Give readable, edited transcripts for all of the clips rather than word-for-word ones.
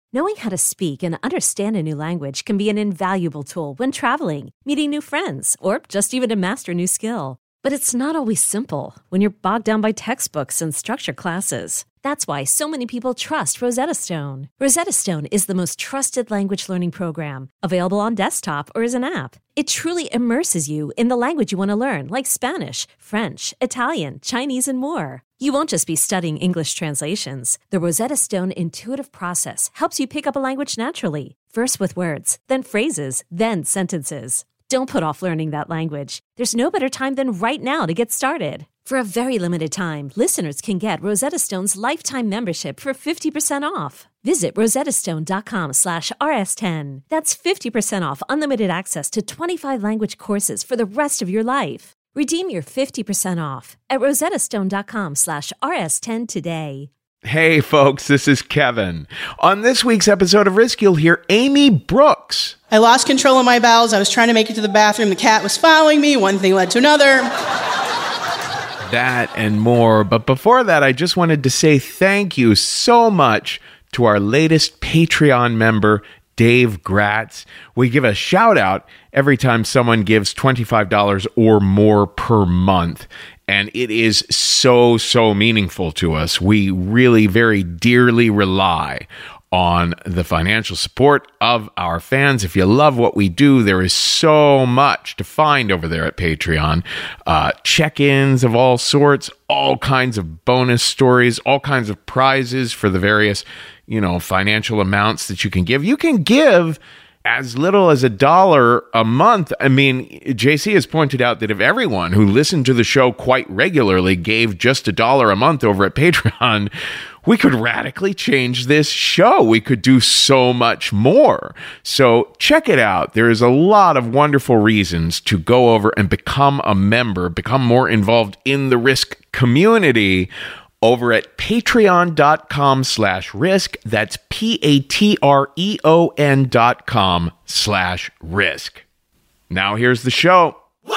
Knowing how to speak and understand a new language can be an invaluable tool when traveling, meeting new friends, or just even to master a new skill. But it's not always simple when you're bogged down by textbooks and structured classes. That's why so many people trust Rosetta Stone. Rosetta Stone is the most trusted language learning program, available on desktop or as an app. It truly immerses you in the language you want to learn, like Spanish, French, Italian, Chinese, and more. You won't just be studying English translations. The Rosetta Stone intuitive process helps you pick up a language naturally, first with words, then phrases, then sentences. Don't put off learning that language. There's no better time than right now to get started. For a very limited time, listeners can get Rosetta Stone's lifetime membership for 50% off. Visit rosettastone.com/rs10. That's 50% off unlimited access to 25 language courses for the rest of your life. Redeem your 50% off at rosettastone.com/rs10 today. Hey folks, this is Kevin. On this week's episode of Risk, you'll hear Amy Brooks. I lost control of my bowels. I was trying to make it to the bathroom. The cat was following me. One thing led to another. That and more. But before that, I just wanted to say thank you so much to our latest Patreon member, Dave Gratz. We give a shout out every time someone gives $25 or more per month. And it is so meaningful to us. We really very dearly rely on the financial support of our fans. If you love what we do, there is so much to find over there at Patreon. Check-ins of all sorts, all kinds of bonus stories, all kinds of prizes for the various, financial amounts that you can give. You can give as little as $1 a month. I mean, JC has pointed out that if everyone who listened to the show quite regularly gave just $1 a month over at Patreon, we could radically change this show. We could do so much more. So check it out. There is a lot of wonderful reasons to go over and become a member, become more involved in the Risk community over at patreon.com/risk. That's patreon.com/risk. Now here's the show.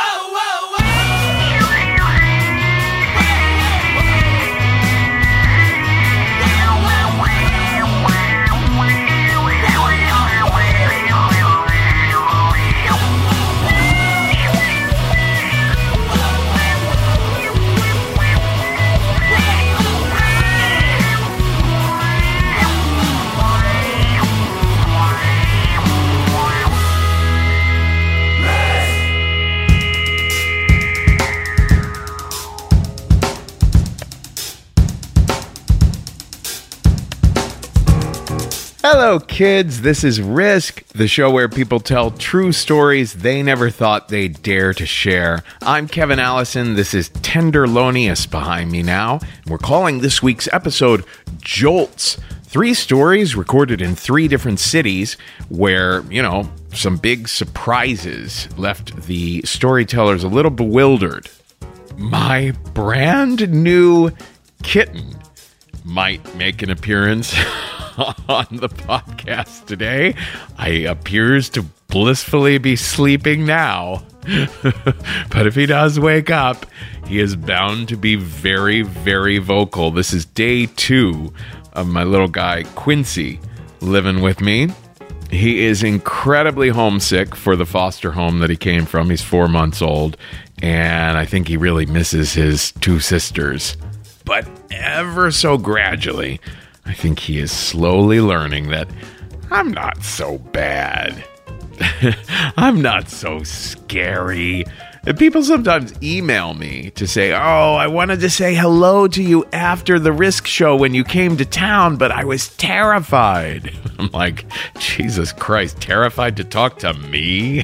Hello, kids. This is Risk, the show where people tell true stories they never thought they'd dare to share. I'm Kevin Allison. This is Tenderlonius behind me now. We're calling this week's episode Jolts. 3 stories recorded in 3 different cities where, some big surprises left the storytellers a little bewildered. My brand new kitten might make an appearance on the podcast today. I appears to blissfully be sleeping now. But if he does wake up, he is bound to be very, very vocal. This is day 2 of my little guy, Quincy, living with me. He is incredibly homesick for the foster home that he came from. He's 4 months old, and I think he really misses his 2 sisters. But ever so gradually, I think he is slowly learning that I'm not so bad. I'm not so scary. And people sometimes email me to say, I wanted to say hello to you after the Risk show when you came to town, but I was terrified. I'm like, Jesus Christ, terrified to talk to me?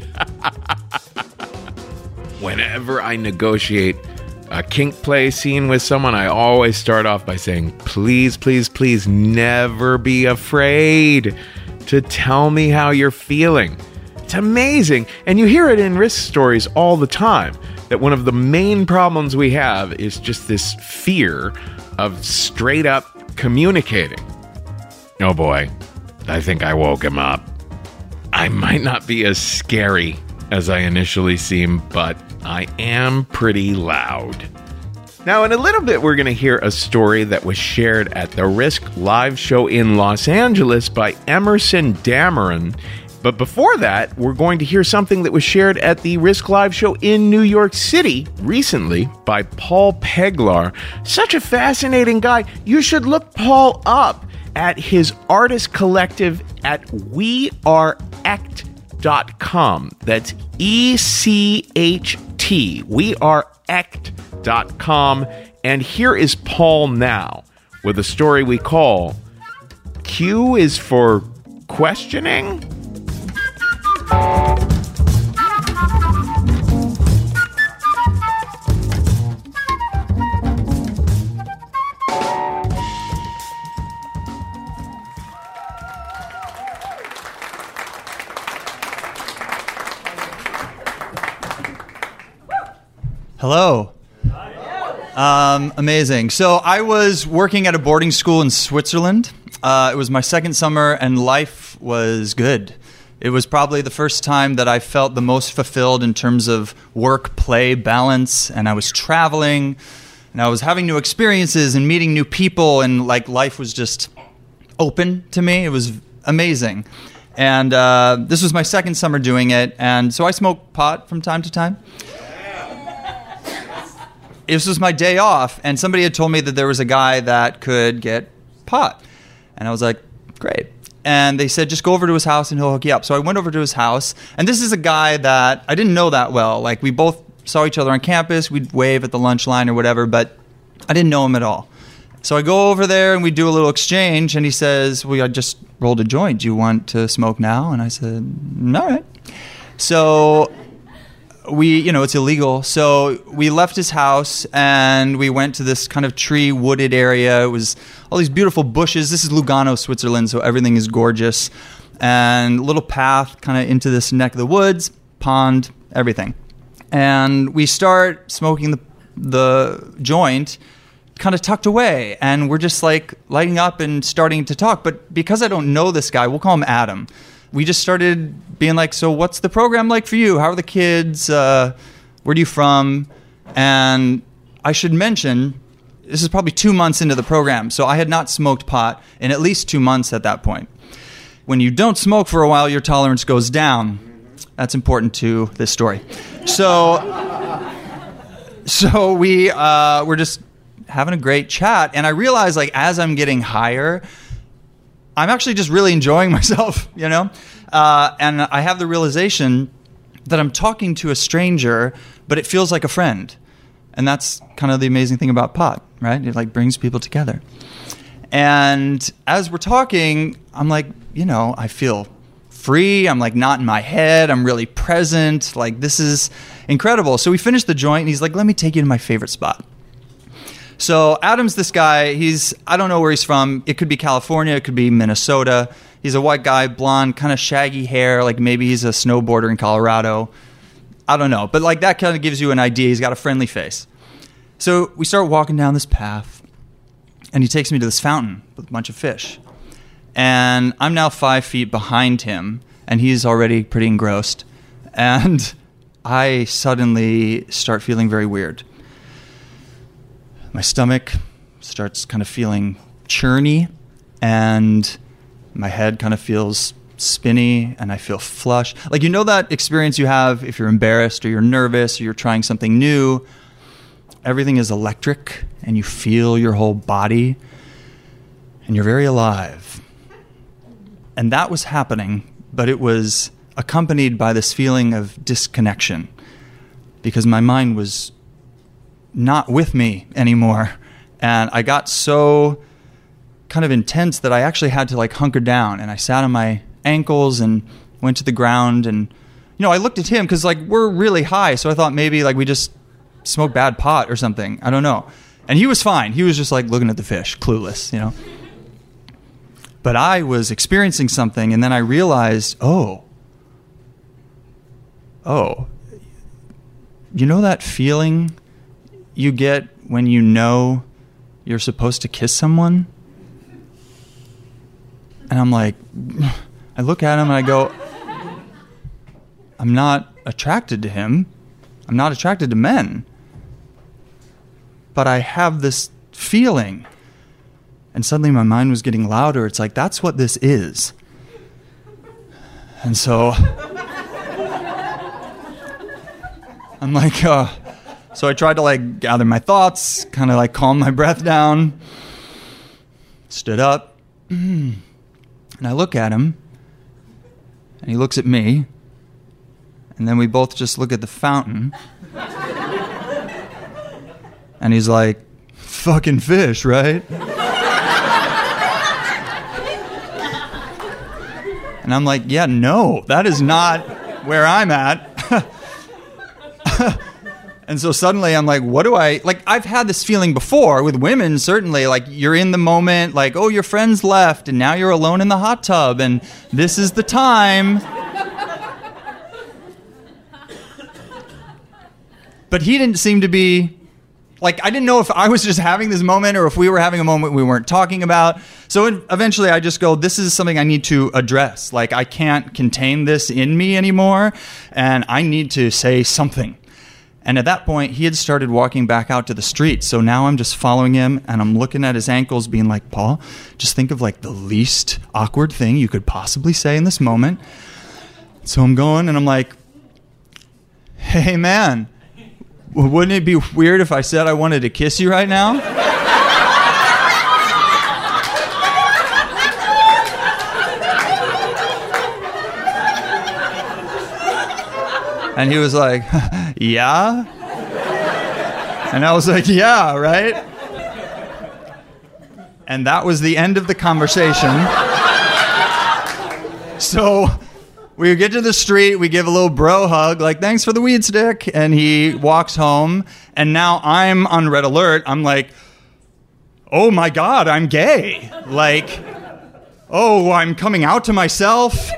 Whenever I negotiate a kink play scene with someone, I always start off by saying, please, please, please never be afraid to tell me how you're feeling. It's amazing. And you hear it in Risk stories all the time, that one of the main problems we have is just this fear of straight up communicating. Oh boy, I think I woke him up. I might not be as scary as I initially seem, but I am pretty loud. Now, in a little bit, we're going to hear a story that was shared at the Risk live show in Los Angeles by Emerson Dameron. But before that, we're going to hear something that was shared at the Risk live show in New York City recently by Paul Peglar. Such a fascinating guy. You should look Paul up at his artist collective at weareect.com. That's ECHT. weareect.com. And here is Paul now with a story we call Q is for questioning. Hello. Amazing. So I was working at a boarding school in Switzerland. It was my second summer, and life was good. It was probably the first time that I felt the most fulfilled in terms of work-play balance, and I was traveling, and I was having new experiences and meeting new people, and life was just open to me. It was amazing. And this was my second summer doing it, and so I smoked pot from time to time. This was my day off, and somebody had told me that there was a guy that could get pot. And I was like, great. And they said, just go over to his house and he'll hook you up. So I went over to his house, and this is a guy that I didn't know that well. We both saw each other on campus. We'd wave at the lunch line or whatever, but I didn't know him at all. So I go over there, and we do a little exchange, and he says, well, I just rolled a joint. Do you want to smoke now? And I said, all right. So it's illegal. So we left his house and we went to this kind of tree wooded area. It was all these beautiful bushes. This is Lugano, Switzerland, so everything is gorgeous. And a little path kind of into this neck of the woods, pond, everything. And we start smoking the joint kind of tucked away. And we're just lighting up and starting to talk. But because I don't know this guy, we'll call him Adam. We just started being like, so what's the program like for you? How are the kids? Where are you from? And I should mention, this is probably 2 months into the program, so I had not smoked pot in at least 2 months at that point. When you don't smoke for a while, your tolerance goes down. That's important to this story. So we were just having a great chat, and I realized as I'm getting higher, I'm actually just really enjoying myself, And I have the realization that I'm talking to a stranger, but it feels like a friend. And that's kind of the amazing thing about pot, right? It brings people together. And as we're talking, I'm I feel free. I'm not in my head. I'm really present. This is incredible. So we finished the joint, and he's like, let me take you to my favorite spot. So Adam's this guy. I don't know where he's from. It could be California. It could be Minnesota. He's a white guy, blonde, kind of shaggy hair. Maybe he's a snowboarder in Colorado. I don't know. But that kind of gives you an idea. He's got a friendly face. So we start walking down this path, and he takes me to this fountain with a bunch of fish. And I'm now 5 feet behind him, and he's already pretty engrossed. And I suddenly start feeling very weird. My stomach starts kind of feeling churny, and my head kind of feels spinny, and I feel flush. That experience you have if you're embarrassed or you're nervous or you're trying something new. Everything is electric, and you feel your whole body, and you're very alive. And that was happening, but it was accompanied by this feeling of disconnection, because my mind was not with me anymore. And I got so kind of intense that I actually had to hunker down, and I sat on my ankles and went to the ground. And I looked at him because we're really high, so I thought maybe we just smoked bad pot or something. I don't know. And he was fine. He was just looking at the fish, clueless, But I was experiencing something, and then I realized, that feeling you get when you're supposed to kiss someone? And I'm I look at him and I go, I'm not attracted to him. I'm not attracted to men. but I have this feeling. And suddenly my mind was getting louder. It's like, that's what this is. And so I'm like, so I tried to like gather my thoughts, kind of like calm my breath down, stood up, and I look at him, and he looks at me, and then we both just look at the fountain, and he's like, fucking fish, right? And I'm like, yeah, no, that is not where I'm at. And so suddenly I'm like, what do I, like, I've had this feeling before with women, certainly, like, you're in the moment, like, oh, your friends left, and now you're alone in the hot tub, and this is the time. But he didn't seem to be, like, I didn't know if I was just having this moment or if we were having a moment we weren't talking about. So eventually I just go, this is something I need to address. Like, I can't contain this in me anymore, and I need to say something. And at that point, he had started walking back out to the street. So now I'm just following him, and I'm looking at his ankles being like, Paul, just think of like the least awkward thing you could possibly say in this moment. So I'm going, and I'm like, hey, man, wouldn't it be weird if I said I wanted to kiss you right now? And he was like, yeah? And I was like, yeah, right? And that was the end of the conversation. So we get to the street, we give a little bro hug, like, thanks for the weed stick. And he walks home. And now I'm on red alert. I'm like, oh my God, I'm gay. Like, oh, I'm coming out to myself.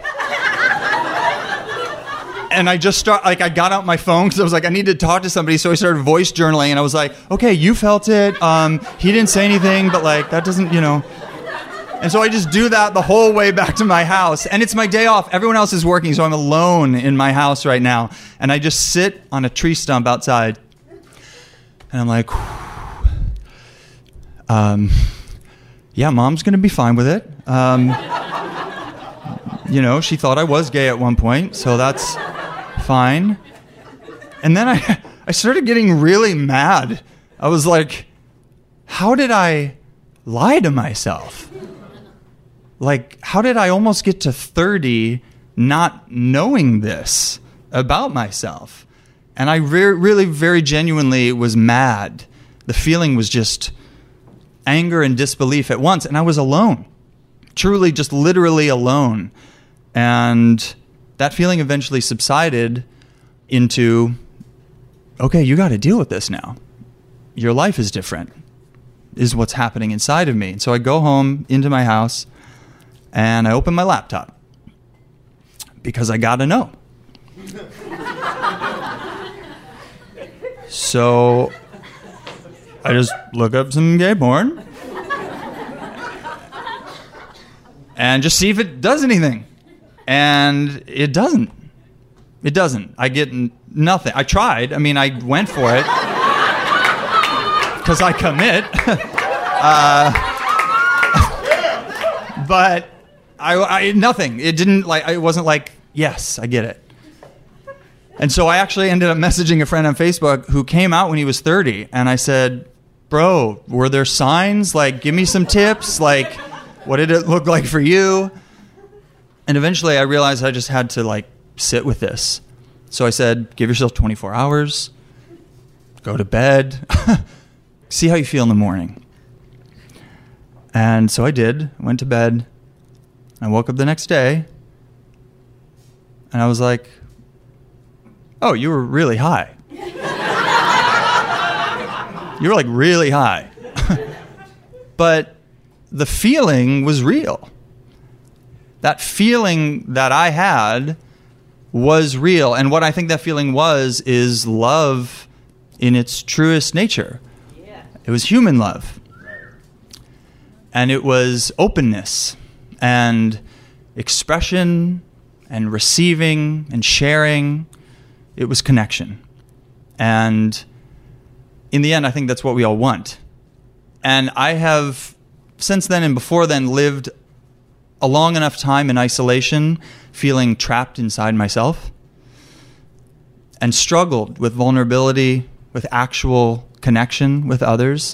And I just I got out my phone because I was like, I need to talk to somebody. So I started voice journaling, and I was like, okay, you felt it. He didn't say anything, but like, that doesn't, you know. And so I just do that the whole way back to my house. And it's my day off. Everyone else is working, so I'm alone in my house right now. And I just sit on a tree stump outside. And I'm like, yeah, Mom's going to be fine with it. You know, she thought I was gay at one point, so that's fine. And then I started getting really mad. I was like, how did I lie to myself? Like, how did I almost get to 30 not knowing this about myself? And I really, very genuinely was mad. The feeling was just anger and disbelief at once. And I was alone. Truly, just literally alone. And that feeling eventually subsided into, okay, you got to deal with this now. Your life is different, is what's happening inside of me. And so I go home into my house, and I open my laptop because I got to know. So I just look up some gay porn and just see if it does anything. And it doesn't. It doesn't. I get nothing. I tried. I mean, I went for it because I commit. But I nothing. It didn't like. It wasn't like, yes, I get it. And so I actually ended up messaging a friend on Facebook who came out when he was 30, and I said, "Bro, were there signs? Like, give me some tips. Like, what did it look like for you?" And eventually I realized I just had to like sit with this. So I said, give yourself 24 hours, go to bed, see how you feel in the morning. And so I did, went to bed, I woke up the next day, and I was like, oh, you were really high. You were like really high. But the feeling was real. That feeling that I had was real. And what I think that feeling was is love in its truest nature. Yeah. It was human love. And it was openness and expression and receiving and sharing. It was connection. And in the end, I think that's what we all want. And I have, since then and before then, lived a long enough time in isolation, feeling trapped inside myself, and struggled with vulnerability, with actual connection with others.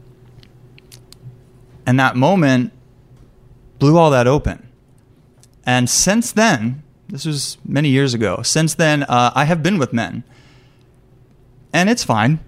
And that moment blew all that open. And since then, this was many years ago, since then, I have been with men. And it's fine.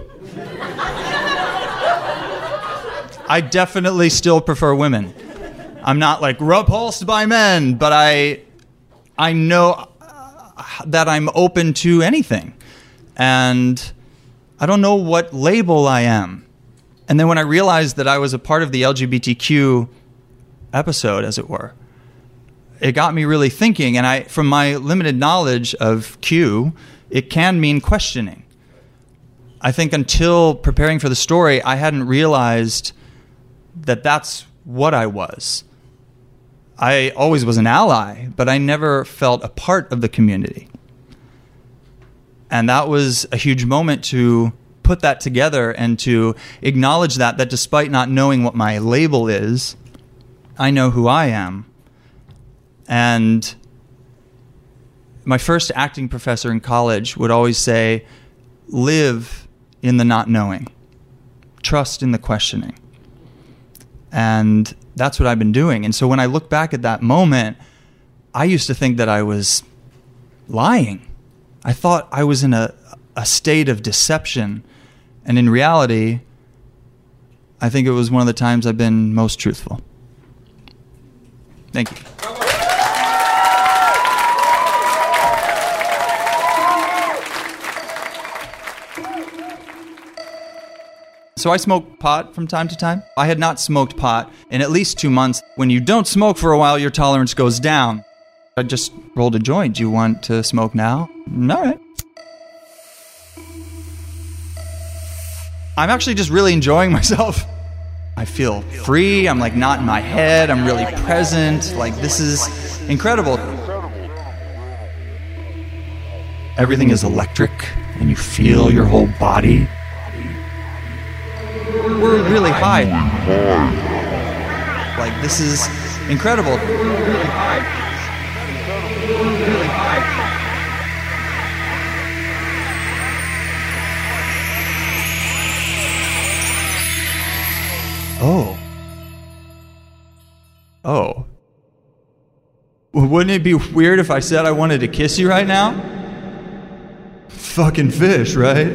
I definitely still prefer women. I'm not like repulsed by men, but I know that I'm open to anything. And I don't know what label I am. And then when I realized that I was a part of the LGBTQ episode, as it were, it got me really thinking. And from my limited knowledge of Q, it can mean questioning. I think until preparing for the story, I hadn't realized that that's what I was. I always was an ally, but I never felt a part of the community. And that was a huge moment to put that together and to acknowledge that despite not knowing what my label is, I know who I am. And my first acting professor in college would always say, live in the not knowing. Trust in the questioning. And that's what I've been doing. And so when I look back at that moment, I used to think that I was lying. I thought I was in a state of deception. And in reality, I think it was one of the times I've been most truthful. Thank you. So I smoke pot from time to time. I had not smoked pot in at least 2 months. When you don't smoke for a while, your tolerance goes down. I just rolled a joint. Do you want to smoke now? All right. I'm actually just really enjoying myself. I feel free. I'm like not in my head. I'm really present. Like this is incredible. Everything is electric and you feel your whole body. We're really high. Like this is incredible. Oh. Wouldn't it be weird if I said I wanted to kiss you right now? Fucking fish, right?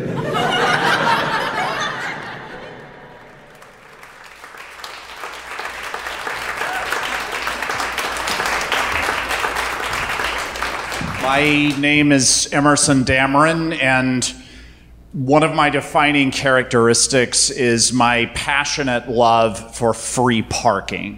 My name is Emerson Dameron, and one of my defining characteristics is my passionate love for free parking.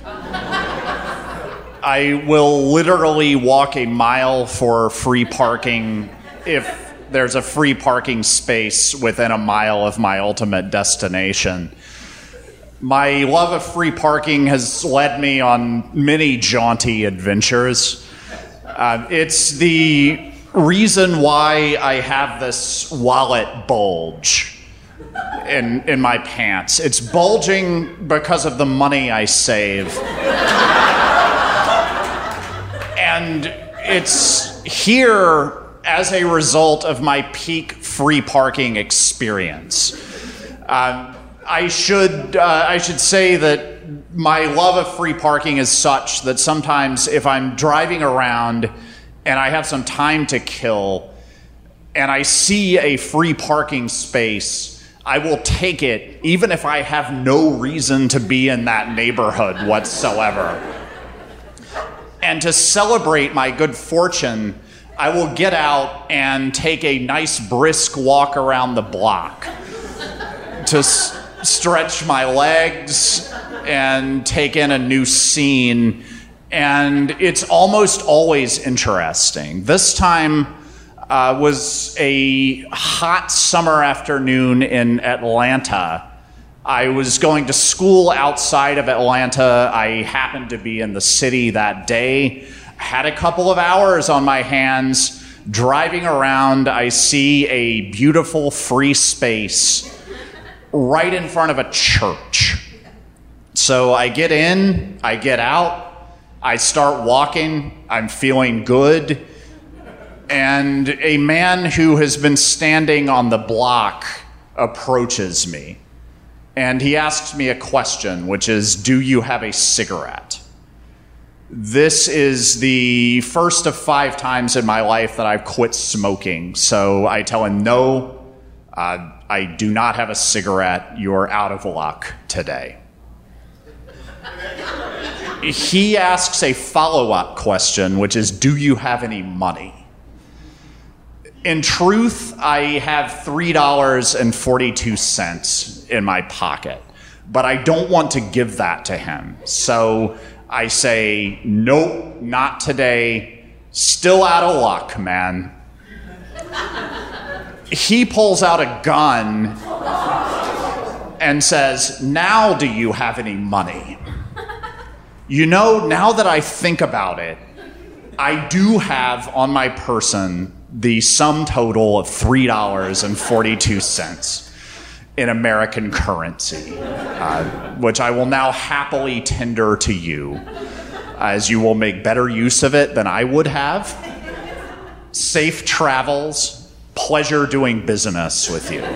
I will literally walk a mile for free parking if there's a free parking space within a mile of my ultimate destination. My love of free parking has led me on many jaunty adventures. It's the reason why I have this wallet bulge in my pants. It's bulging because of the money I save. And it's here as a result of my peak free parking experience. I should say that my love of free parking is such that sometimes if I'm driving around and I have some time to kill and I see a free parking space, I will take it even if I have no reason to be in that neighborhood whatsoever. And to celebrate my good fortune, I will get out and take a nice brisk walk around the block to stretch my legs and take in a new scene. And it's almost always interesting. This time was a hot summer afternoon in Atlanta. I was going to school outside of Atlanta. I happened to be in the city that day. Had a couple of hours on my hands, Driving around, I see a beautiful free space right in front of a church. So I get in, I get out, I start walking, I'm feeling good, and a man who has been standing on the block approaches me. And he asks me a question, which is, do you have a cigarette? This is the first of 5 times in my life that I've quit smoking. So I tell him, no, I do not have a cigarette. You're out of luck today. He asks a follow-up question, which is, do you have any money? In truth, I have $3.42 in my pocket, but I don't want to give that to him. So I say, nope, not today. Still out of luck, man. He pulls out a gun and says, now do you have any money? You know, now that I think about it, I do have on my person the sum total of $3.42 in American currency, which I will now happily tender to you, as you will make better use of it than I would have. Safe travels, pleasure doing business with you.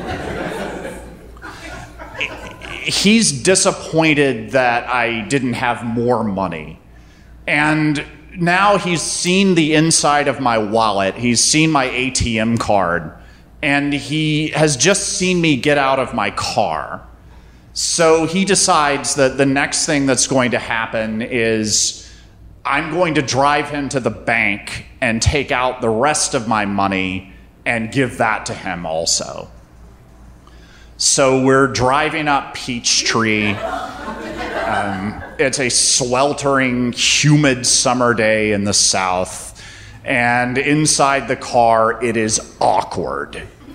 He's disappointed that I didn't have more money. And now he's seen the inside of my wallet. He's seen my ATM card. And he has just seen me get out of my car. So he decides that the next thing that's going to happen is I'm going to drive him to the bank and take out the rest of my money and give that to him also. So we're driving up Peachtree. It's a sweltering, humid summer day in the South. And inside the car, it is awkward.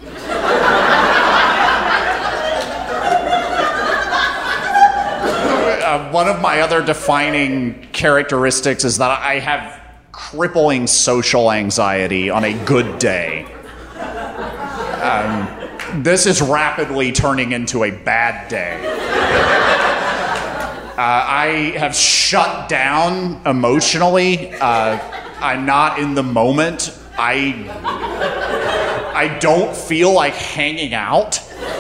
One of my other defining characteristics is that I have crippling social anxiety on a good day. This is rapidly turning into a bad day. I have shut down emotionally. I'm not in the moment. I don't feel like hanging out.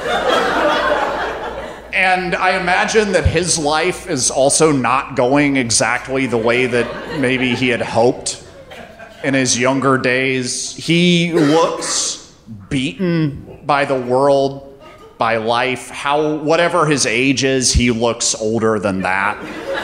And I imagine that his life is also not going exactly the way that maybe he had hoped in his younger days. He looks beaten by the world, by life. Whatever his age is, he looks older than that.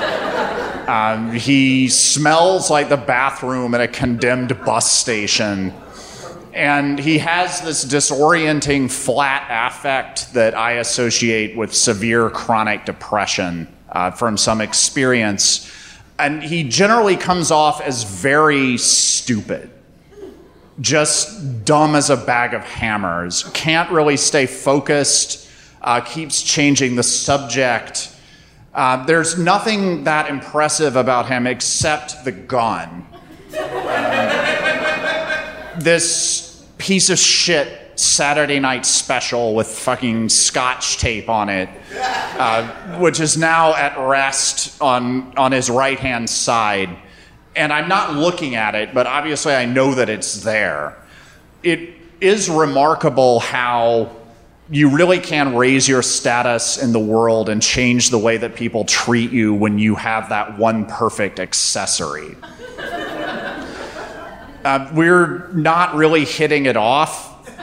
He smells like the bathroom at a condemned bus station. And he has this disorienting flat affect that I associate with severe chronic depression from some experience. And he generally comes off as very stupid. Just dumb as a bag of hammers. Can't really stay focused. Keeps changing the subject. There's nothing that impressive about him except the gun. This piece of shit Saturday Night Special with fucking scotch tape on it, which is now at rest on his right-hand side. And I'm not looking at it, but obviously I know that it's there. It is remarkable how you really can raise your status in the world and change the way that people treat you when you have that one perfect accessory. We're not really hitting it off.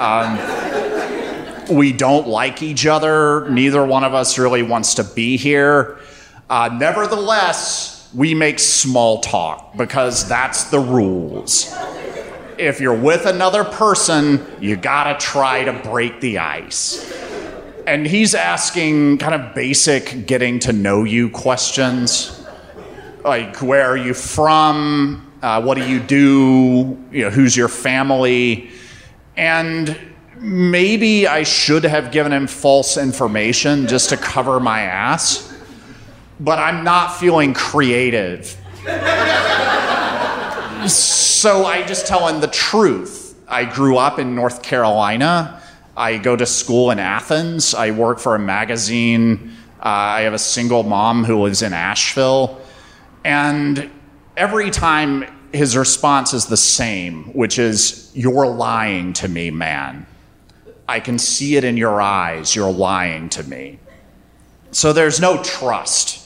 We don't like each other. Neither one of us really wants to be here. Nevertheless, we make small talk because that's the rules. If you're with another person, you gotta try to break the ice. And he's asking kind of basic getting to know you questions. Like, where are you from? What do you do? Who's your family? And maybe I should have given him false information just to cover my ass. But I'm not feeling creative. So I just tell him the truth. I grew up in North Carolina. I go to school in Athens. I work for a magazine. I have a single mom who lives in Asheville. And every time his response is the same, which is, "You're lying to me, man. I can see it in your eyes. You're lying to me." So there's no trust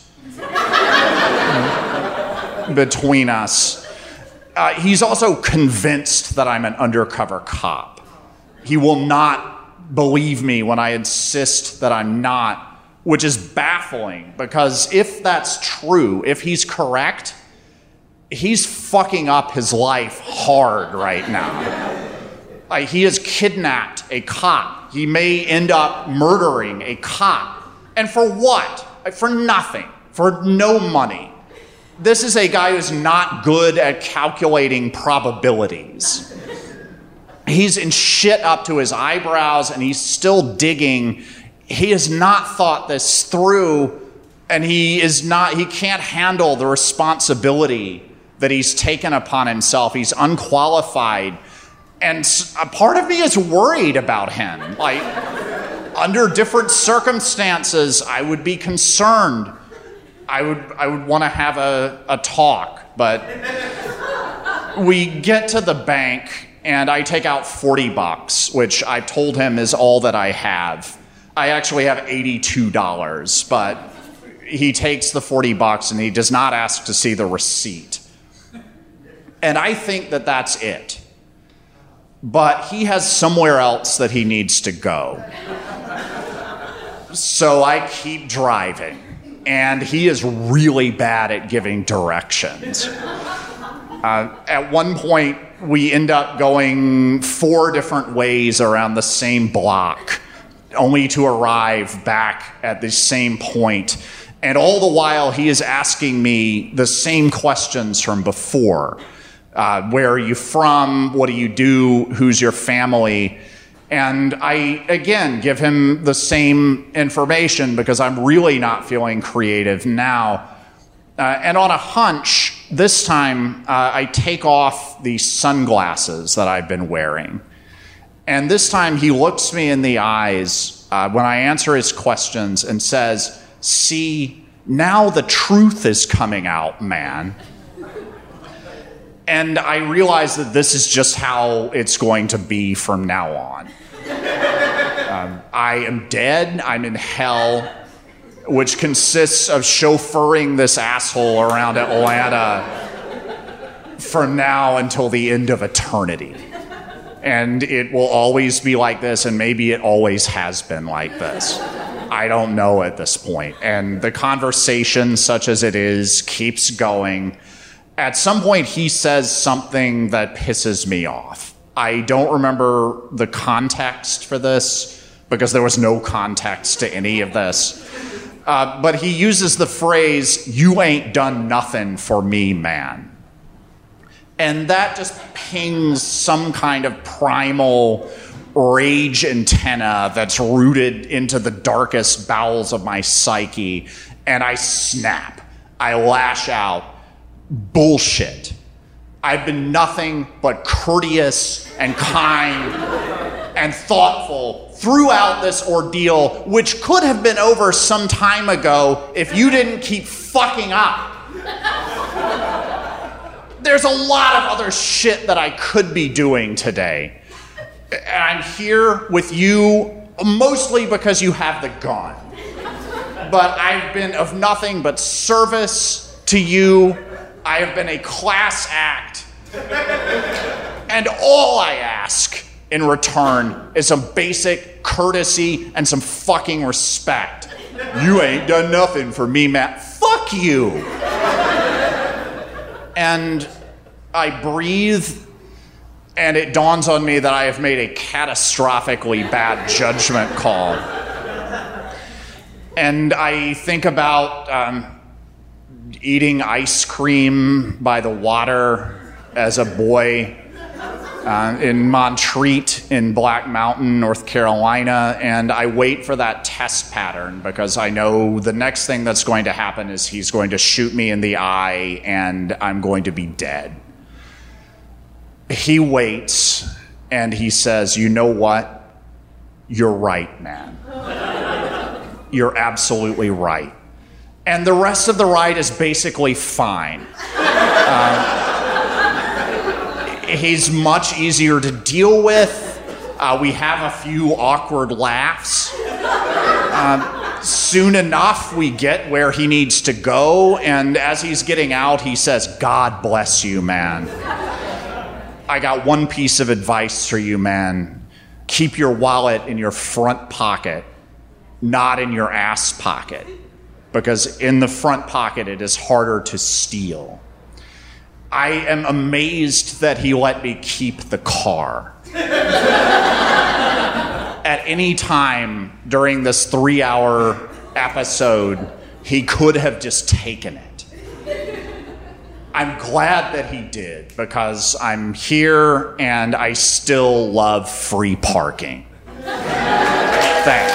between us. He's also convinced that I'm an undercover cop. He will not believe me when I insist that I'm not, which is baffling, because if that's true, if he's correct, he's fucking up his life hard right now. He has kidnapped a cop. He may end up murdering a cop. And for what? For nothing. For no money. This is a guy who's not good at calculating probabilities. He's in shit up to his eyebrows, and he's still digging. He has not thought this through, and he can't handle the responsibility that he's taken upon himself. He's unqualified. And a part of me is worried about him. Like, under different circumstances, I would be concerned. I would want to have a talk, but we get to the bank and I take out $40, which I told him is all that I have. I actually have $82, but he takes the $40 and he does not ask to see the receipt. And I think that that's it. But he has somewhere else that he needs to go. So I keep driving. And he is really bad at giving directions. At one point, we end up going 4 different ways around the same block, only to arrive back at the same point. And all the while, he is asking me the same questions from before. Where are you from? What do you do? Who's your family? And I, again, give him the same information because I'm really not feeling creative now. And on a hunch, this time, I take off the sunglasses that I've been wearing. And this time, he looks me in the eyes when I answer his questions and says, "See, now the truth is coming out, man." And I realize that this is just how it's going to be from now on. I am dead. I'm in hell, which consists of chauffeuring this asshole around Atlanta from now until the end of eternity. And it will always be like this, and maybe it always has been like this. I don't know at this point. And the conversation, such as it is, keeps going. At some point, he says something that pisses me off. I don't remember the context for this because there was no context to any of this. But he uses the phrase, "You ain't done nothing for me, man." And that just pings some kind of primal rage antenna that's rooted into the darkest bowels of my psyche. And I snap. I lash out. Bullshit. I've been nothing but courteous and kind and thoughtful throughout this ordeal, which could have been over some time ago if you didn't keep fucking up. There's a lot of other shit that I could be doing today. And I'm here with you mostly because you have the gun. But I've been of nothing but service to you. I have been a class act. And all I ask in return is some basic courtesy and some fucking respect. You ain't done nothing for me, Matt. Fuck you. And I breathe, and it dawns on me that I have made a catastrophically bad judgment call. And I think about eating ice cream by the water as a boy in Montreat in Black Mountain, North Carolina, and I wait for that test pattern because I know the next thing that's going to happen is he's going to shoot me in the eye and I'm going to be dead. He waits, and he says, "You know what? You're right, man. You're absolutely right." And the rest of the ride is basically fine. He's much easier to deal with. We have a few awkward laughs. Soon enough, we get where he needs to go, and as he's getting out, he says, "God bless you, man. I got one piece of advice for you, man. Keep your wallet in your front pocket, not in your ass pocket, because in the front pocket, it is harder to steal." I am amazed that he let me keep the car. At any time during this 3-hour episode, he could have just taken it. I'm glad that he did, because I'm here and I still love free parking. Thanks.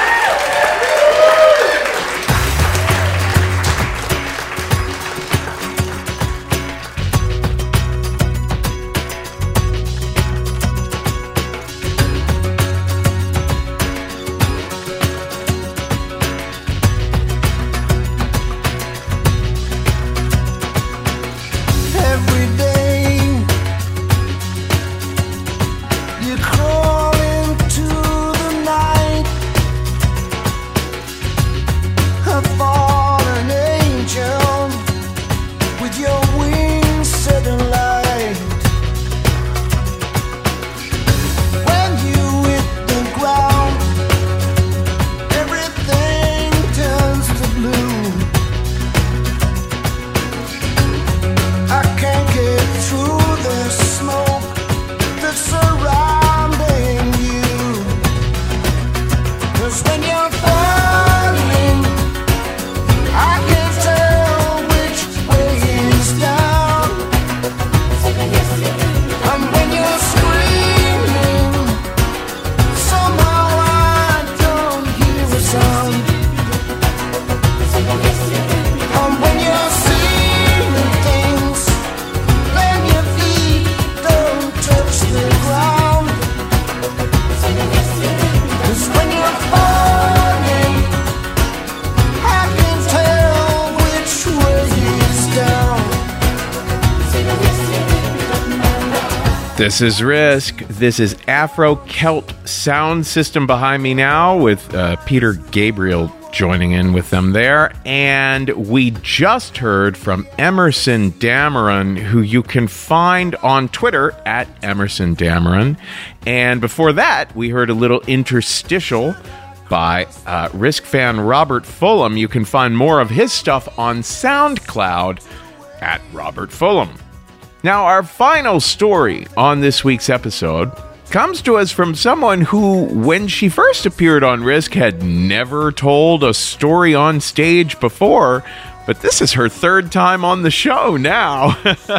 This is Risk. This is Afro-Celt sound system behind me now, with Peter Gabriel joining in with them there. And we just heard from Emerson Dameron, who you can find on Twitter at Emerson Dameron. And before that, we heard a little interstitial by Risk fan Robert Fulham. You can find more of his stuff on SoundCloud at Robert Fulham. Now, our final story on this week's episode comes to us from someone who, when she first appeared on Risk, had never told a story on stage before, but this is her third time on the show now.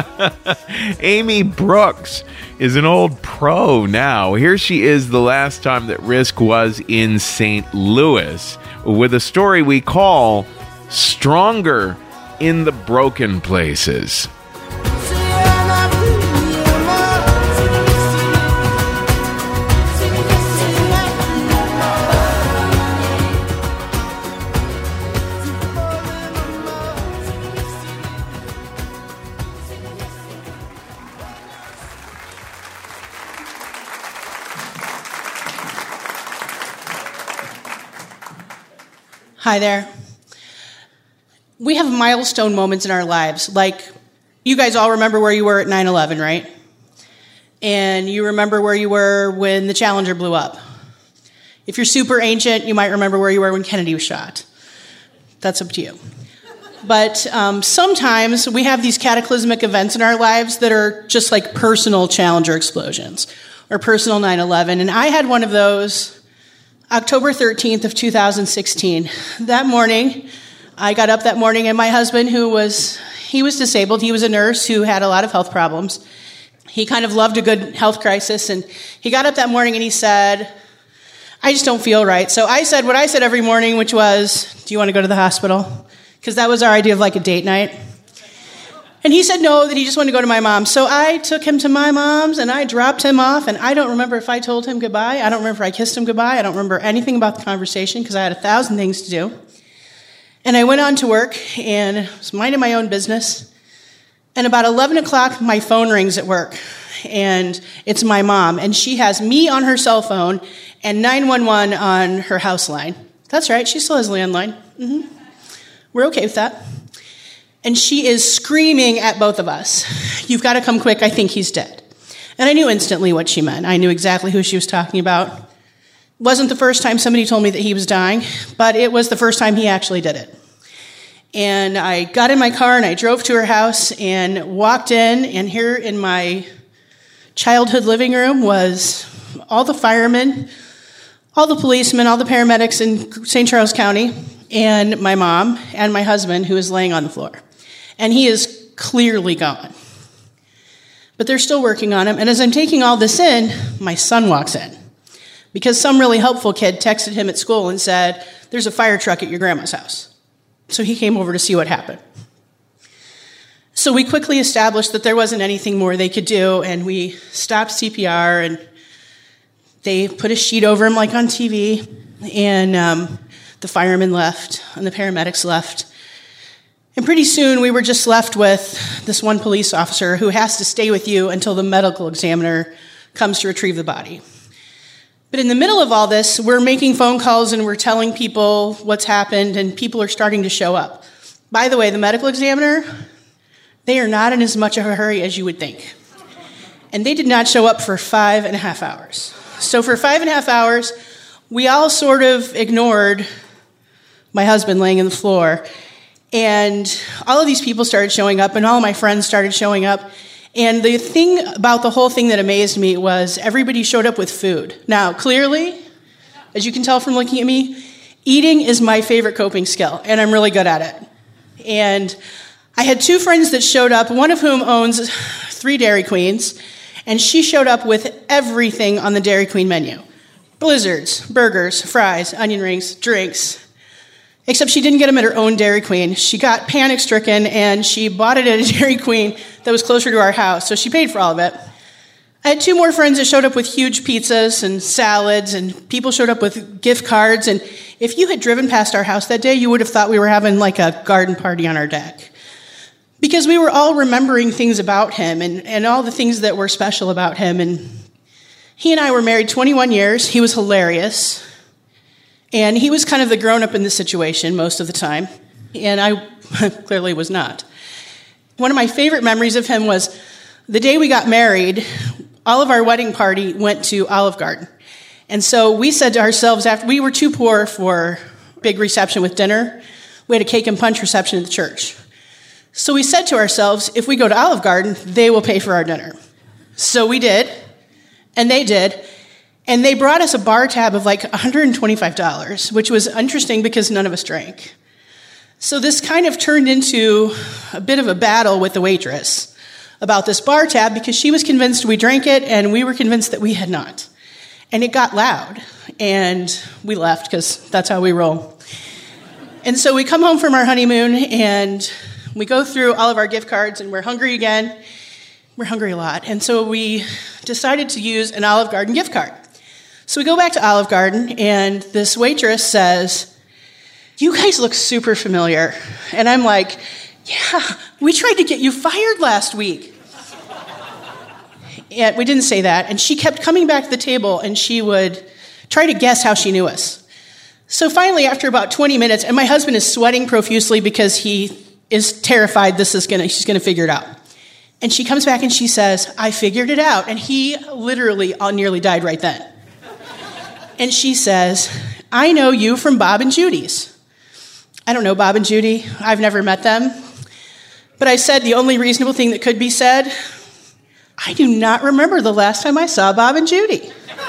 Amy Brooks is an old pro now. Here she is the last time that Risk was in St. Louis with a story we call Stronger in the Broken Places. Hi there. We have milestone moments in our lives. Like, you guys all remember where you were at 9/11, right? And you remember where you were when the Challenger blew up. If you're super ancient, you might remember where you were when Kennedy was shot. That's up to you. But sometimes we have these cataclysmic events in our lives that are just like personal Challenger explosions or personal 9/11. And I had one of those October 13th of 2016. That morning, I got up that morning, and my husband, he was disabled. He was a nurse who had a lot of health problems. He kind of loved a good health crisis, and he got up that morning and he said, "I just don't feel right." So I said what I said every morning, which was, "Do you want to go to the hospital?" Because that was our idea of like a date night. And he said no, that he just wanted to go to my mom. So I took him to my mom's, and I dropped him off, and I don't remember if I told him goodbye. I don't remember if I kissed him goodbye. I don't remember anything about the conversation because I had 1,000 things to do. And I went on to work and was minding my own business. And about 11 o'clock, my phone rings at work. And it's my mom. And she has me on her cell phone and 911 on her house line. That's right, she still has a landline. We're okay with that. And she is screaming at both of us. You've got to come quick, I think he's dead. And I knew instantly what she meant. I knew exactly who she was talking about. It wasn't the first time somebody told me that he was dying, but it was the first time he actually did it. And I got in my car and I drove to her house and walked in, and here in my childhood living room was all the firemen, all the policemen, all the paramedics in St. Charles County, and my mom and my husband, who is laying on the floor. And he is clearly gone. But they're still working on him. And as I'm taking all this in, my son walks in. Because some really helpful kid texted him at school and said, there's a fire truck at your grandma's house. So he came over to see what happened. So we quickly established that there wasn't anything more they could do, and we stopped CPR, and they put a sheet over him like on TV, and the firemen left, and the paramedics left. And pretty soon we were just left with this one police officer who has to stay with you until the medical examiner comes to retrieve the body. But in the middle of all this, we're making phone calls and we're telling people what's happened, and people are starting to show up. By the way, the medical examiner, they are not in as much of a hurry as you would think. And they did not show up for 5.5 hours. So for 5.5 hours, we all sort of ignored my husband laying on the floor. And all of these people started showing up, and all of my friends started showing up. And the thing about the whole thing that amazed me was everybody showed up with food. Now, clearly, as you can tell from looking at me, eating is my favorite coping skill, and I'm really good at it. And I had 2 friends that showed up, one of whom owns 3 Dairy Queens, and she showed up with everything on the Dairy Queen menu. Blizzards, burgers, fries, onion rings, drinks. Except she didn't get them at her own Dairy Queen. She got panic-stricken, and she bought it at a Dairy Queen that was closer to our house, so she paid for all of it. I had 2 more friends that showed up with huge pizzas and salads, and people showed up with gift cards, and if you had driven past our house that day, you would have thought we were having like a garden party on our deck. Because we were all remembering things about him and all the things that were special about him. And he and I were married 21 years. He was hilarious. And he was kind of the grown-up in the situation most of the time. And I clearly was not. One of my favorite memories of him was the day we got married, all of our wedding party went to Olive Garden. And so we said to ourselves, after we were too poor for a big reception with dinner, we had a cake and punch reception at the church. So we said to ourselves, if we go to Olive Garden, they will pay for our dinner. So we did, and they did, and they brought us a bar tab of like $125, which was interesting because none of us drank. So this kind of turned into a bit of a battle with the waitress about this bar tab because she was convinced we drank it, and we were convinced that we had not. And it got loud, and we left because that's how we roll. And so we come home from our honeymoon, and we go through all of our gift cards, and we're hungry again. We're hungry a lot. And so we decided to use an Olive Garden gift card. So we go back to Olive Garden, and this waitress says, "You guys look super familiar." And I'm like, "Yeah, we tried to get you fired last week." And we didn't say that. And she kept coming back to the table, and she would try to guess how she knew us. So finally, after about 20 minutes, and my husband is sweating profusely because he is terrified she's going to figure it out. And she comes back and she says, "I figured it out." And he literally nearly died right then. And she says, "I know you from Bob and Judy's." I don't know Bob and Judy. I've never met them. But I said the only reasonable thing that could be said, I do not remember the last time I saw Bob and Judy.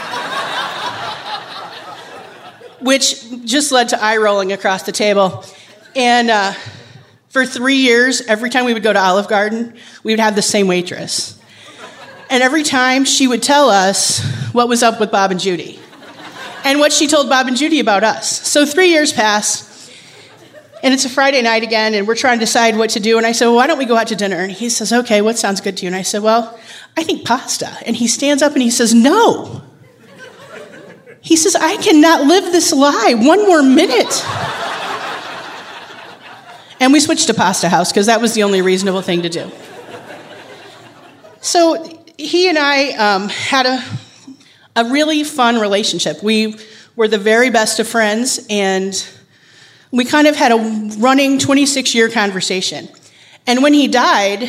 Which just led to eye rolling across the table. And for 3 years, every time we would go to Olive Garden, we would have the same waitress. And every time she would tell us what was up with Bob and Judy and what she told Bob and Judy about us. So 3 years passed, And it's a Friday night again, and we're trying to decide what to do. And I said, well, why don't we go out to dinner? And he says, okay, what sounds good to you? And I said, well, I think pasta. And he stands up and he says, no. He says, I cannot live this lie one more minute. And we switched to Pasta House because that was the only reasonable thing to do. So he and I had a really fun relationship. We were the very best of friends, and we kind of had a running 26-year conversation. And when he died,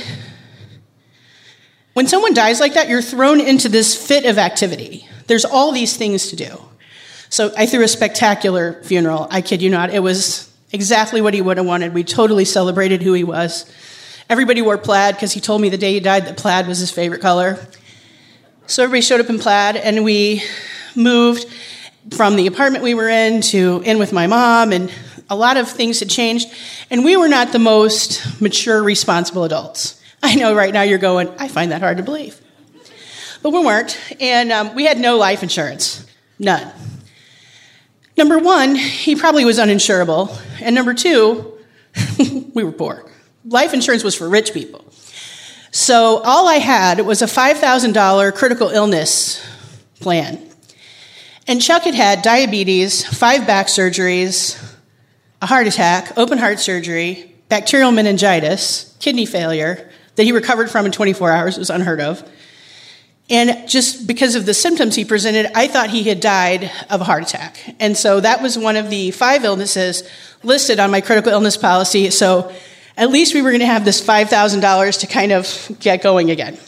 when someone dies like that, you're thrown into this fit of activity. There's all these things to do. So I threw a spectacular funeral. I kid you not. It was exactly what he would have wanted. We totally celebrated who he was. Everybody wore plaid because he told me the day he died that plaid was his favorite color. So everybody showed up in plaid, and we moved from the apartment we were in to in with my mom, and a lot of things had changed. And we were not the most mature, responsible adults. I know right now you're going, I find that hard to believe. But we weren't, and we had no life insurance. None. Number one, he probably was uninsurable. And number two, we were poor. Life insurance was for rich people. So all I had was a $5,000 critical illness plan. And Chuck had had diabetes, 5 back surgeries, a heart attack, open heart surgery, bacterial meningitis, kidney failure that he recovered from in 24 hours. It was unheard of. And just because of the symptoms he presented, I thought he had died of a heart attack. And so that was one of the 5 illnesses listed on my critical illness policy. So at least we were going to have this $5,000 to kind of get going again.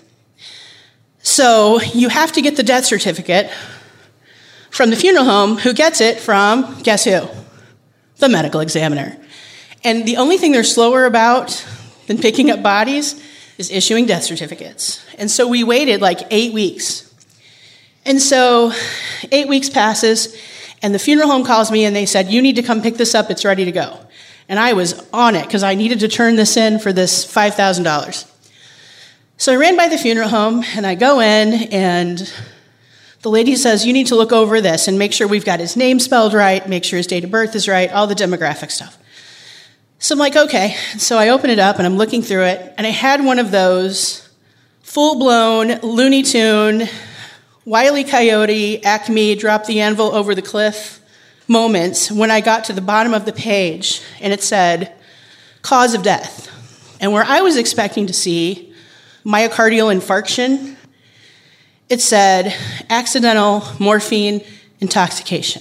So you have to get the death certificate from the funeral home. Who gets it from, guess who? The medical examiner. And the only thing they're slower about than picking up bodies is issuing death certificates. And so we waited like 8 weeks. And so 8 weeks passes, and the funeral home calls me, and they said, you need to come pick this up. It's ready to go. And I was on it because I needed to turn this in for this $5,000. So I ran by the funeral home, and I go in, and the lady says, you need to look over this and make sure we've got his name spelled right, make sure his date of birth is right, all the demographic stuff. So I'm like, okay. So I open it up, and I'm looking through it, and I had one of those full-blown Looney Tune, Wile E. Coyote, Acme, drop the anvil over the cliff moments when I got to the bottom of the page, and it said, cause of death. And where I was expecting to see myocardial infarction, it said accidental morphine intoxication.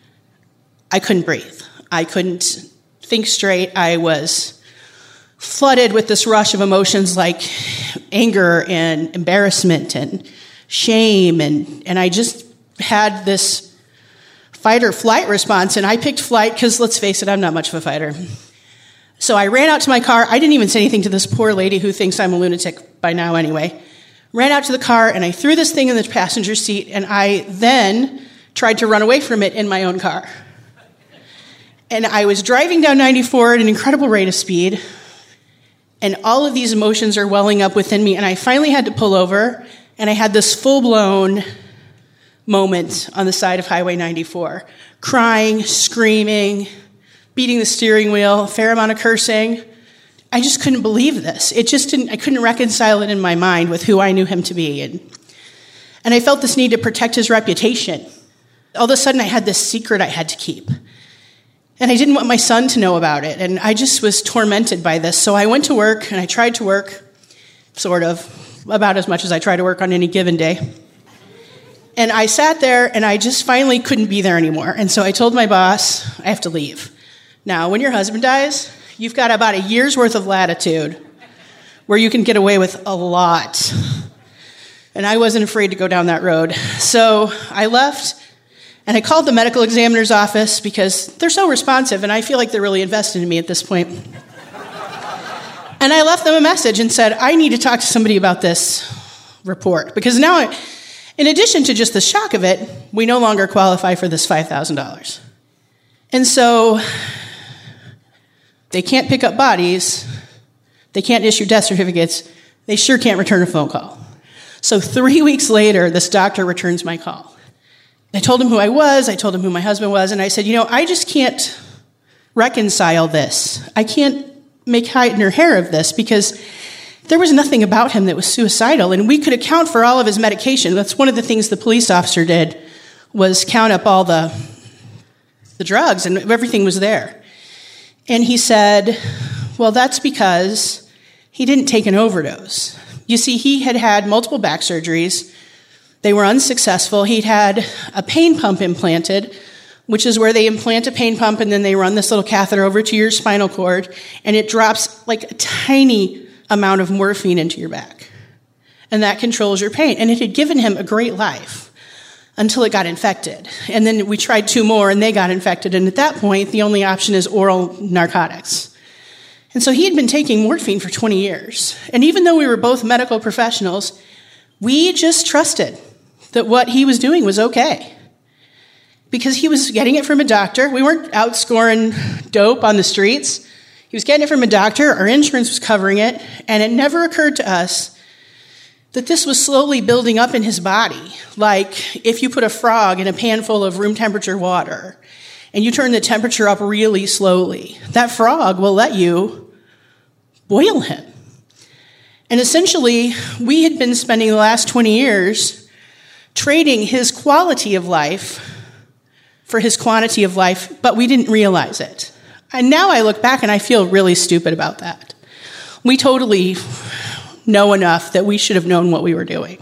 I couldn't breathe. I couldn't think straight. I was flooded with this rush of emotions like anger and embarrassment and shame, and I just had this fight or flight response, and I picked flight because, let's face it, I'm not much of a fighter. So I ran out to my car. I didn't even say anything to this poor lady who thinks I'm a lunatic by now anyway. Ran out to the car, and I threw this thing in the passenger seat, and I then tried to run away from it in my own car. And I was driving down 94 at an incredible rate of speed, and all of these emotions are welling up within me, and I finally had to pull over, and I had this full-blown moment on the side of Highway 94, crying, screaming, beating the steering wheel, a fair amount of cursing. I just couldn't believe this. I couldn't reconcile it in my mind with who I knew him to be. And I felt this need to protect his reputation. All of a sudden, I had this secret I had to keep. And I didn't want my son to know about it. And I just was tormented by this. So I went to work, and I tried to work, sort of, about as much as I try to work on any given day. And I sat there, and I just finally couldn't be there anymore. And so I told my boss, I have to leave. Now, when your husband dies, you've got about a year's worth of latitude where you can get away with a lot. And I wasn't afraid to go down that road. So I left, and I called the medical examiner's office because they're so responsive, and I feel like they're really invested in me at this point. And I left them a message and said, I need to talk to somebody about this report. Because now, in addition to just the shock of it, we no longer qualify for this $5,000. And so they can't pick up bodies. They can't issue death certificates. They sure can't return a phone call. So 3 weeks later, this doctor returns my call. I told him who I was. I told him who my husband was. And I said, I just can't reconcile this. I can't make height nor hair of this because there was nothing about him that was suicidal, and we could account for all of his medication. That's one of the things the police officer did, was count up all the drugs, and everything was there. And he said, well, that's because he didn't take an overdose. You see, he had had multiple back surgeries. They were unsuccessful. He'd had a pain pump implanted, which is where they implant a pain pump and then they run this little catheter over to your spinal cord, and it drops like a tiny amount of morphine into your back. And that controls your pain. And it had given him a great life until it got infected. And then we tried 2 more and they got infected. And at that point, the only option is oral narcotics. And so he had been taking morphine for 20 years. And even though we were both medical professionals, we just trusted that what he was doing was okay. Because he was getting it from a doctor. We weren't out scoring dope on the streets. He was getting it from a doctor. Our insurance was covering it. And it never occurred to us that this was slowly building up in his body. Like if you put a frog in a pan full of room temperature water and you turn the temperature up really slowly, that frog will let you boil him. And essentially, we had been spending the last 20 years trading his quality of life for his quantity of life, but we didn't realize it. And now I look back and I feel really stupid about that. We totally know enough that we should have known what we were doing.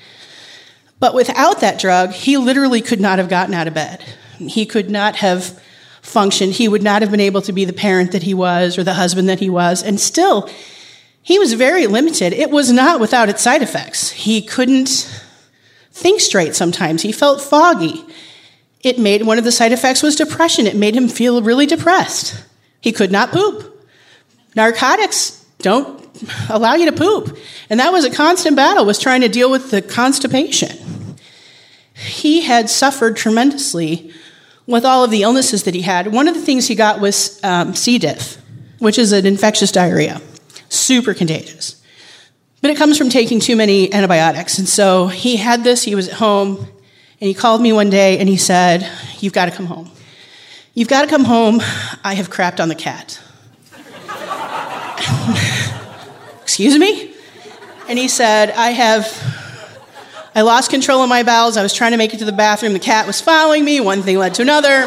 But without that drug, he literally could not have gotten out of bed. He could not have functioned. He would not have been able to be the parent that he was or the husband that he was. And still, he was very limited. It was not without its side effects. He couldn't think straight sometimes. He felt foggy. One of the side effects was depression. It made him feel really depressed. He could not poop. Narcotics don't allow you to poop. And that was a constant battle, was trying to deal with the constipation. He had suffered tremendously with all of the illnesses that he had. One of the things he got was C. diff, which is an infectious diarrhea, super contagious. But it comes from taking too many antibiotics. And so he had this, he was at home, and he called me one day and he said, you've got to come home. You've got to come home. I have crapped on the cat. Excuse me? And he said, I lost control of my bowels. I was trying to make it to the bathroom. The cat was following me. One thing led to another.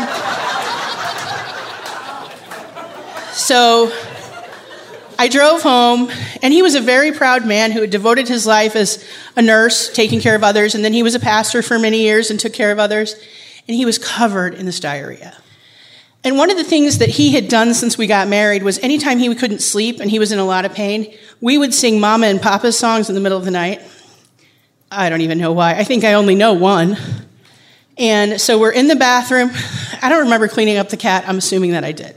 So I drove home, and he was a very proud man who had devoted his life as a nurse, taking care of others, and then he was a pastor for many years and took care of others, and he was covered in this diarrhea. And one of the things that he had done since we got married was anytime he couldn't sleep and he was in a lot of pain, we would sing Mama and Papa's songs in the middle of the night. I don't even know why. I think I only know one. And so we're in the bathroom. I don't remember cleaning up the cat. I'm assuming that I did.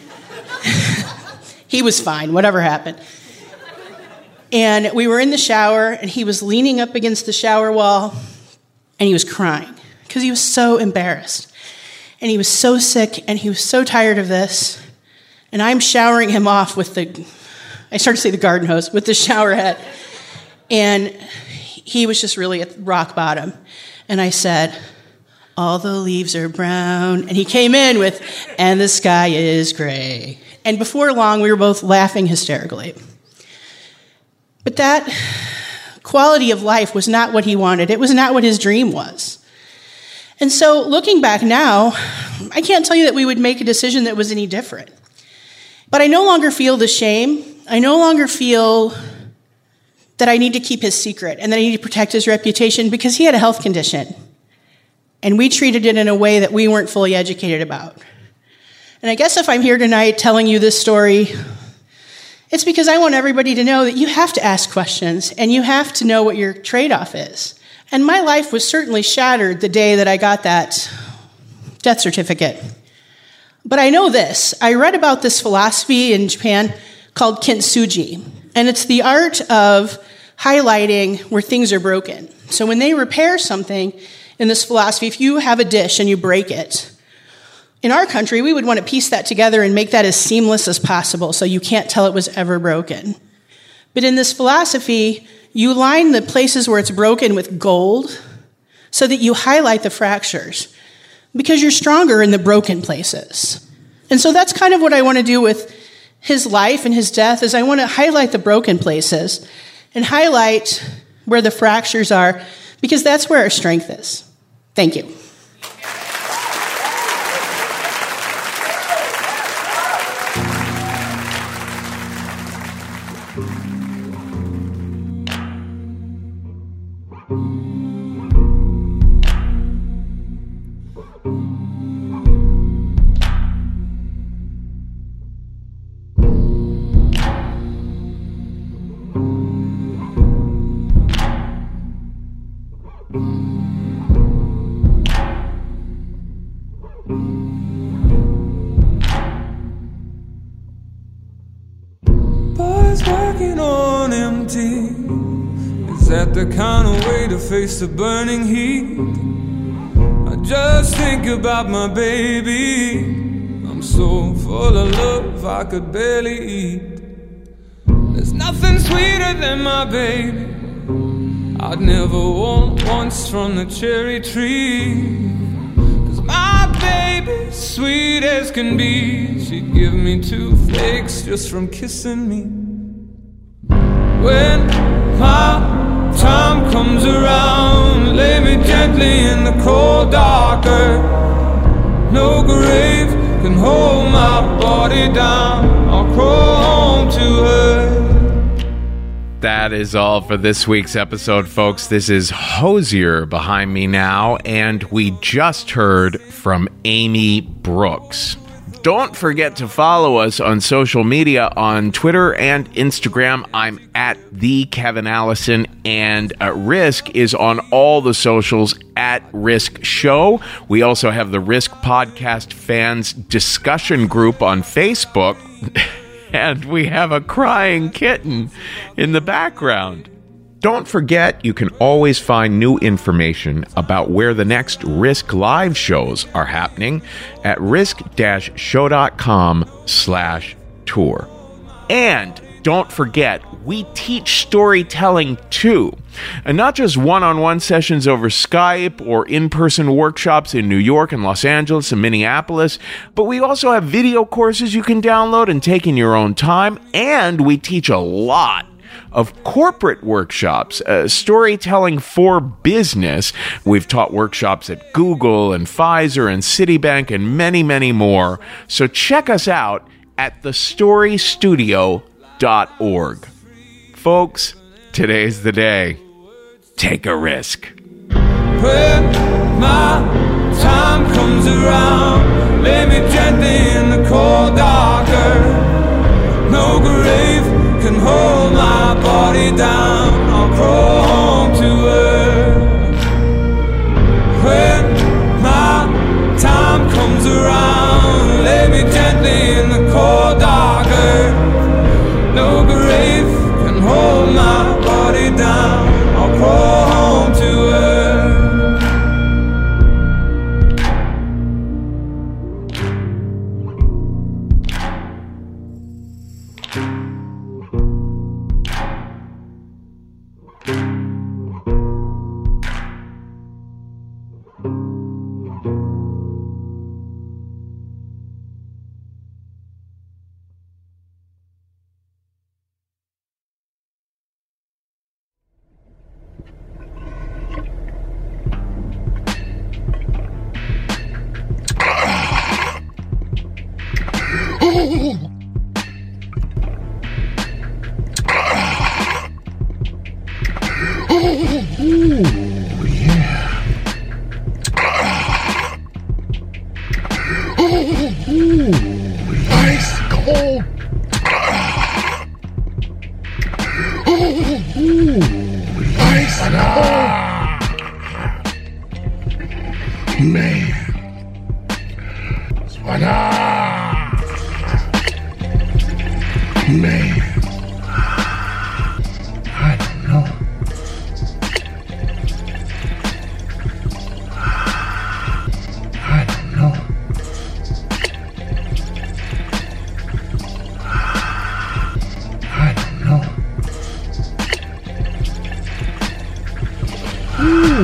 He was fine, whatever happened. And we were in the shower, and he was leaning up against the shower wall, and he was crying because he was so embarrassed. And he was so sick, and he was so tired of this. And I'm showering him off with I started to say the garden hose, with the shower head. And he was just really at rock bottom. And I said, all the leaves are brown. And he came in with, and the sky is gray. And before long, we were both laughing hysterically. But that quality of life was not what he wanted. It was not what his dream was. And so looking back now, I can't tell you that we would make a decision that was any different. But I no longer feel the shame. I no longer feel that I need to keep his secret and that I need to protect his reputation because he had a health condition. And we treated it in a way that we weren't fully educated about. And I guess if I'm here tonight telling you this story, it's because I want everybody to know that you have to ask questions and you have to know what your trade-off is. And my life was certainly shattered the day that I got that death certificate. But I know this. I read about this philosophy in Japan called kintsugi. And it's the art of highlighting where things are broken. So when they repair something in this philosophy, if you have a dish and you break it, in our country, we would want to piece that together and make that as seamless as possible so you can't tell it was ever broken. But in this philosophy, you line the places where it's broken with gold so that you highlight the fractures because you're stronger in the broken places. And so that's kind of what I want to do with his life and his death, is I want to highlight the broken places and highlight where the fractures are, because that's where our strength is. Thank you. Bars working on empty. Is that the kind of way to face the burning heat? I just think about my baby. I'm so full of love I could barely eat. There's nothing sweeter than my baby. I'd never want once from the cherry tree. Cause my baby's sweet as can be. She'd give me toothaches just from kissing me. When my time comes around, lay me gently in the cold dark earth. No grave can hold my body down. I'll crawl home to her. That is all for this week's episode, folks. This is Hozier behind me now, and we just heard from Amy Brooks. Don't forget to follow us on social media on Twitter and Instagram. I'm at the Kevin Allison, and Risk is on all the socials at Risk Show. We also have the Risk Podcast Fans Discussion Group on Facebook. And we have a crying kitten in the background. Don't forget, you can always find new information about where the next Risk Live shows are happening at risk-show.com/tour. And don't forget, we teach storytelling too. And not just one-on-one sessions over Skype or in-person workshops in New York and Los Angeles and Minneapolis, but we also have video courses you can download and take in your own time. And we teach a lot of corporate workshops, storytelling for business. We've taught workshops at Google and Pfizer and Citibank and many, many more. So check us out at thestorystudio.org. Folks, today's the day. Take a risk. When my time comes around, lay me gently in the cold dark earth. No grave can hold my body down. I'll crawl home to her. When my time comes around, lay me gently in the cold dark earth. No grave can hold my body down. I'll crawl home to her. Ice cold. Ice cold. Man. Man. I don't know. I don't know. I don't know. Ooh,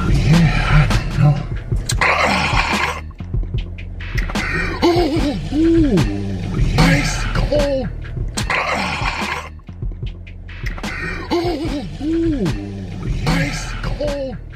yeah, I don't know. whole